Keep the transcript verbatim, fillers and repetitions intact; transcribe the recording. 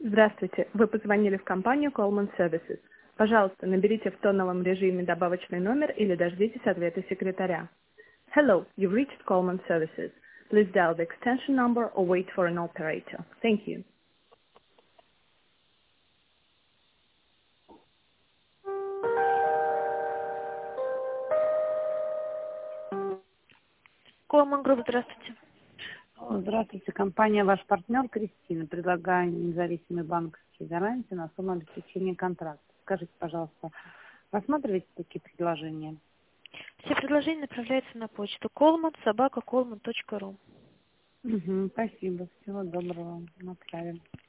Здравствуйте, вы позвонили в компанию Coleman Services. Пожалуйста, наберите в тоновом режиме добавочный номер или дождитесь ответа секретаря. Hello, you've reached Coleman Services. Please dial the extension number or wait for an operator. Thank you. Coleman Group, здравствуйте. Здравствуйте, компания «Ваш партнер» Кристина. Предлагаю независимые банковские гарантии на сумму обеспечения контракта. Скажите, пожалуйста, рассматриваете такие предложения? Все предложения направляются на почту coleman собака coleman точка ру. Угу, спасибо, всего доброго, направим.